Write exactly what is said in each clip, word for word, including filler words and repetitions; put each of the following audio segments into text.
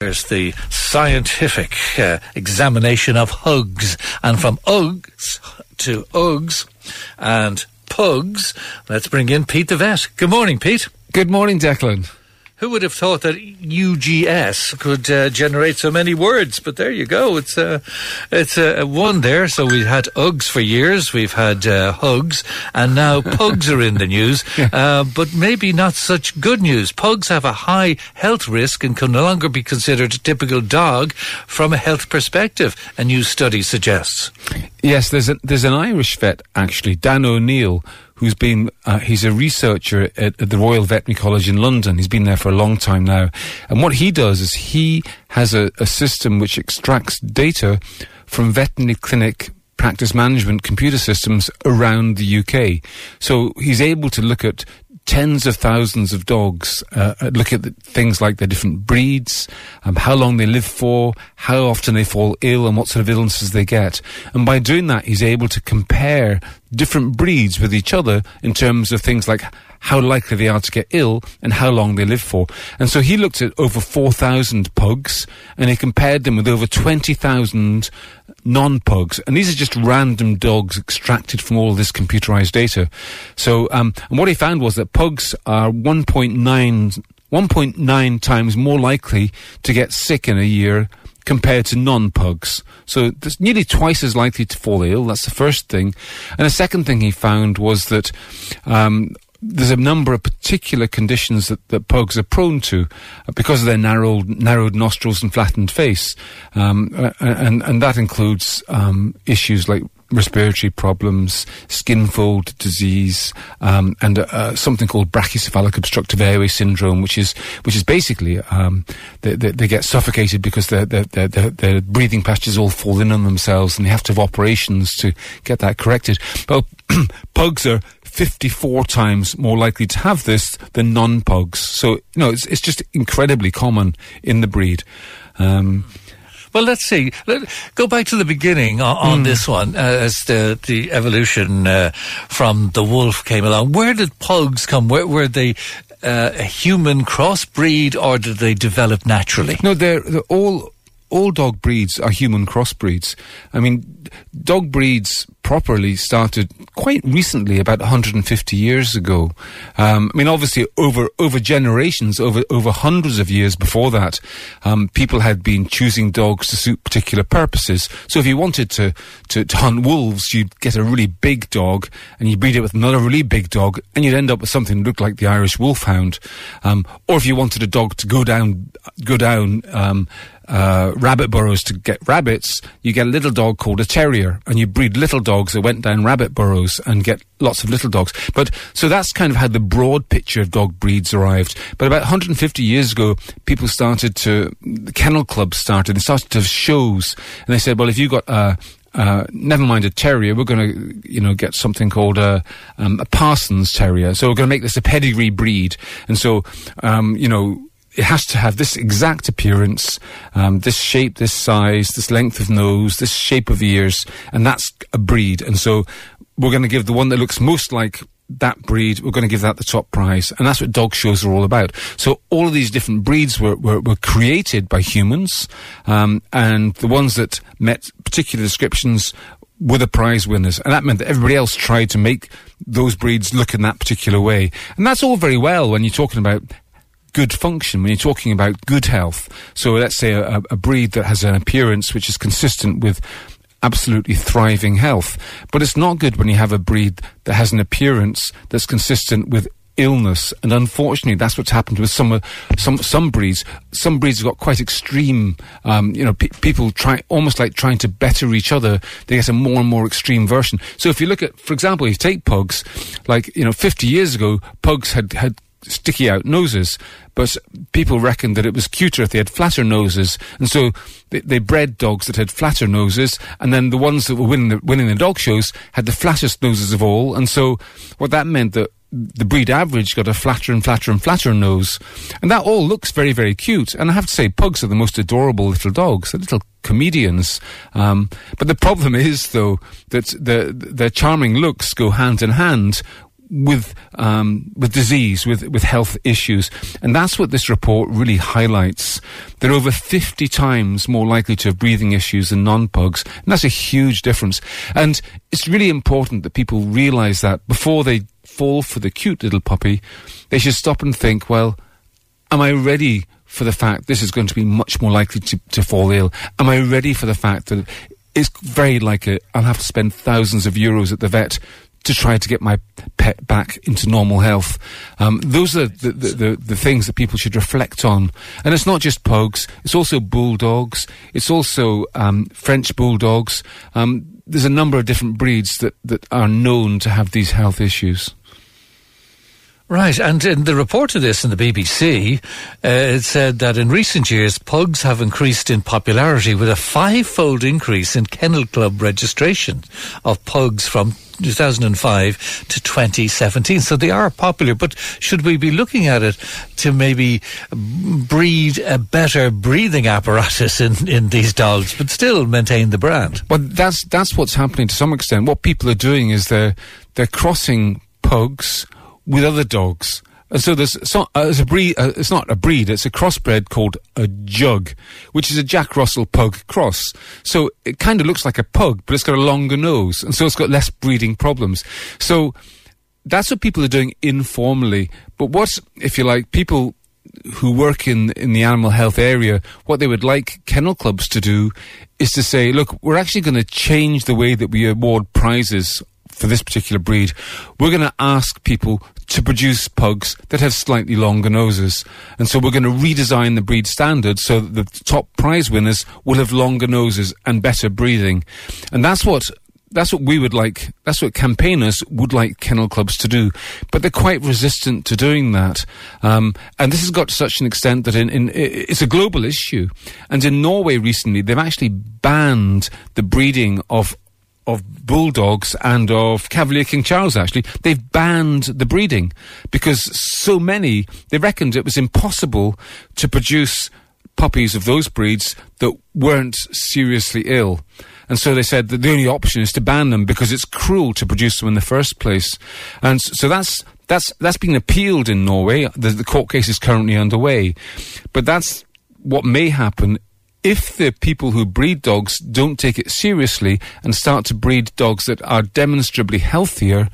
There's the scientific uh, examination of hugs. And from Uggs to Uggs and Pugs, let's bring in Pete the vet. Good morning, Pete. Good morning, Declan. Who would have thought that U G S could uh, generate so many words? But there you go. It's a, uh, it's a uh, one there. So we've had Uggs for years. We've had uh, Hugs, and now Pugs are in the news. Uh, but maybe not such good news. Pugs have a high health risk and can no longer be considered a typical dog from a health perspective, a new study suggests. Yes, there's a, there's an Irish vet actually, Dan O'Neill, who's been, uh, he's a researcher at, at the Royal Veterinary College in London. He's been there for a long time now. And what he does is he has a, a system which extracts data from veterinary clinic practice management computer systems around the U K. So he's able to look at tens of thousands of dogs, uh, look at the, things like their different breeds, um, how long they live for, how often they fall ill, and what sort of illnesses they get. And by doing that, he's able to compare different breeds with each other in terms of things like how likely they are to get ill and how long they live for. And so he looked at over four thousand pugs, and he compared them with over twenty thousand non-pugs. And these are just random dogs extracted from all this computerized data. So, um, and what he found was that pugs are one point nine times more likely to get sick in a year compared to non-pugs. So there's nearly twice as likely to fall ill. That's the first thing. And the second thing he found was that um, there's a number of particular conditions that, that pugs are prone to uh, because of their narrowed, narrowed nostrils and flattened face. Um, uh, and, and that includes um, issues like respiratory problems, skin fold disease, um, and uh, something called brachycephalic obstructive airway syndrome, which is which is basically um, they, they, they get suffocated because their their, their their their breathing passages all fall in on themselves, and they have to have operations to get that corrected. But pugs are fifty-four times more likely to have this than non-pugs. So you know it's it's just incredibly common in the breed. Um, Well, let's see. Let, go back to the beginning on, on mm. this one, uh, as the, the evolution uh, from the wolf came along. Where did pugs come? Where, were they uh, a human crossbreed, or did they develop naturally? No, they're, they're all... All dog breeds are human crossbreeds. I mean, dog breeds properly started quite recently, about one hundred fifty years ago. Um, I mean, obviously, over over generations, over over hundreds of years before that, um, people had been choosing dogs to suit particular purposes. So if you wanted to, to, to hunt wolves, you'd get a really big dog, and you'd breed it with another really big dog, and you'd end up with something that looked like the Irish Wolfhound. Um, or if you wanted a dog to go down, go down, um, Uh, rabbit burrows to get rabbits, you get a little dog called a terrier, and you breed little dogs that went down rabbit burrows and get lots of little dogs. But so that's kind of how the broad picture of dog breeds arrived. But about one hundred fifty years ago, people started to, the kennel clubs started, they started to have shows, and they said, well, if you got a Uh, never mind a terrier, we're going to, you know, get something called a, um, a Parsons Terrier. So we're going to make this a pedigree breed. And so, um, you know, it has to have this exact appearance, um, this shape, this size, this length of nose, this shape of ears, and that's a breed. And so we're going to give the one that looks most like that breed, we're going to give that the top prize. And that's what dog shows are all about. So all of these different breeds were, were, were created by humans, um, and the ones that met particular descriptions were the prize winners. And that meant that everybody else tried to make those breeds look in that particular way. And that's all very well when you're talking about good function, when you're talking about good health. So let's say a, a breed that has an appearance which is consistent with absolutely thriving health. But it's not good when you have a breed that has an appearance that's consistent with illness. And unfortunately, that's what's happened with some uh, some some breeds. Some breeds have got quite extreme, um, you know, pe- people try, almost like trying to better each other. They get a more and more extreme version. So if you look at, for example, if you take pugs, like, you know, fifty years ago, pugs had, had sticky out noses, but people reckoned that it was cuter if they had flatter noses, and so they, they bred dogs that had flatter noses, and then the ones that were winning the, winning the dog shows had the flattest noses of all. And so what that meant that the breed average got a flatter and flatter and flatter nose, and that all looks very, very cute. And I have to say, pugs are the most adorable little dogs, they're little comedians. Um, but the problem is, though, that the, their charming looks go hand in hand with um, with disease, with, with health issues. And that's what this report really highlights. They're over fifty times more likely to have breathing issues than non-pugs. And that's a huge difference. And it's really important that people realise that before they fall for the cute little puppy, they should stop and think, well, am I ready for the fact this is going to be much more likely to, to fall ill? Am I ready for the fact that it's very likely I'll have to spend thousands of euros at the vet to try to get my pet back into normal health? Um, those are the, the, the, the things that people should reflect on. And it's not just pugs, it's also bulldogs, it's also um, French bulldogs. Um, there's a number of different breeds that, that are known to have these health issues. Right, and in the report of this in the B B C, uh, it said that in recent years, pugs have increased in popularity with a five-fold increase in Kennel Club registration of pugs from two thousand five to twenty seventeen. So they are popular, but should we be looking at it to maybe breed a better breathing apparatus in, in these dogs, but still maintain the brand? Well, that's that's what's happening to some extent. What people are doing is they're they're crossing pugs with other dogs. And so there's, so, uh, there's a breed, uh, it's not a breed, it's a crossbred called a jug, which is a Jack Russell pug cross. So it kind of looks like a pug, but it's got a longer nose, and so it's got less breeding problems. So that's what people are doing informally. But what, if you like, people who work in, in the animal health area, what they would like kennel clubs to do is to say, look, we're actually going to change the way that we award prizes for this particular breed. We're going to ask people to produce pugs that have slightly longer noses. And so we're going to redesign the breed standard so that the top prize winners will have longer noses and better breathing. And that's what that's what we would like, that's what campaigners would like kennel clubs to do. But they're quite resistant to doing that. Um, and this has got to such an extent that in, in, it's a global issue. And in Norway recently, they've actually banned the breeding of of bulldogs and of Cavalier King Charles, actually. They've banned the breeding because so many, they reckoned it was impossible to produce puppies of those breeds that weren't seriously ill. And so they said that the only option is to ban them because it's cruel to produce them in the first place. And so that's that's that's been appealed in Norway. The, the court case is currently underway. But that's what may happen if the people who breed dogs don't take it seriously and start to breed dogs that are demonstrably healthier.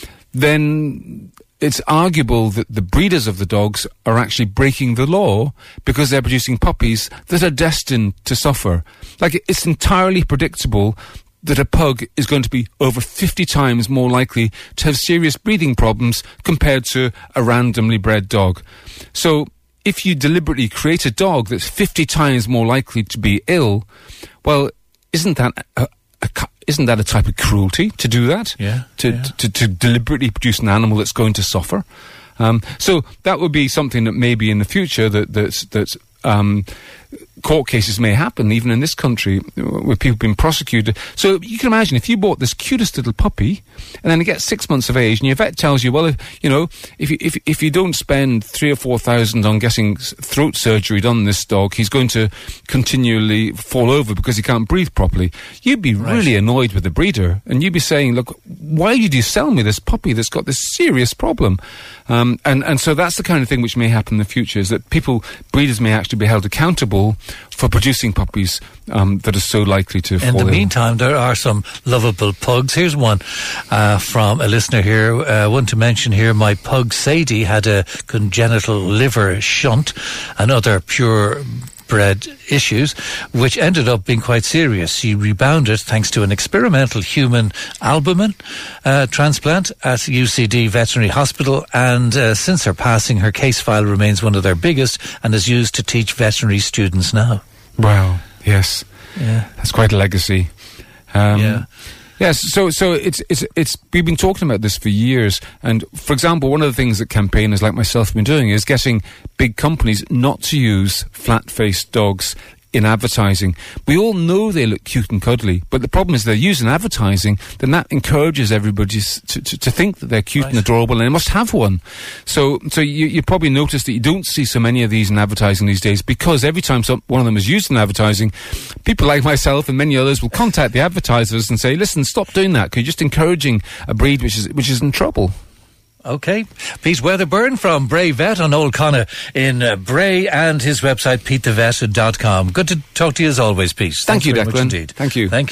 Then it's arguable that the breeders of the dogs are actually breaking the law because they're producing puppies that are destined to suffer. Like, it's entirely predictable that a pug is going to be over fifty times more likely to have serious breathing problems compared to a randomly bred dog. So if you deliberately create a dog that's fifty times more likely to be ill, well, isn't that a, a, isn't that a type of cruelty to do that? Yeah. To, yeah. to, to, to deliberately produce an animal that's going to suffer? Um, so that would be something that maybe in the future that that's, that's um, court cases may happen, even in this country, where people have been prosecuted. So you can imagine if you bought this cutest little puppy, and then it gets six months of age, and your vet tells you, well, if, you know, if you, if, if you don't spend three or four thousand on getting throat surgery done on this dog, he's going to continually fall over because he can't breathe properly. You'd be right. really annoyed with the breeder, and you'd be saying, look, why did you sell me this puppy that's got this serious problem? Um, and, and so that's the kind of thing which may happen in the future, is that people, breeders may actually be held accountable for producing puppies um, that are so likely to fall ill. In the meantime, there are some lovable pugs. Here's one uh, from a listener here. Uh, one to mention here, my pug Sadie had a congenital liver shunt and other pure bred issues, which ended up being quite serious. She rebounded thanks to an experimental human albumin uh, transplant at U C D Veterinary Hospital, and uh, since her passing, her case file remains one of their biggest and is used to teach veterinary students now. Wow, yes. Yeah. That's quite a legacy. Um, yeah. Yes, so so it's it's it's we've been talking about this for years, and for example, one of the things that campaigners like myself have been doing is getting big companies not to use flat-faced dogs in advertising. We all know they look cute and cuddly, but the problem is they're used in advertising, then that encourages everybody to, to, to think that they're cute right. and adorable, and they must have one. So so you, you probably notice that you don't see so many of these in advertising these days, because every time some, one of them is used in advertising, people like myself and many others will contact the advertisers and say, listen, stop doing that, because you're just encouraging a breed which is which is in trouble. Okay. Pete Weatherburn from Bray Vet on Old Connor in uh, Bray, and his website, pete the vet dot com. Good to talk to you as always, Pete. Thank Thanks you, very Declan. much indeed. Thank you. Thank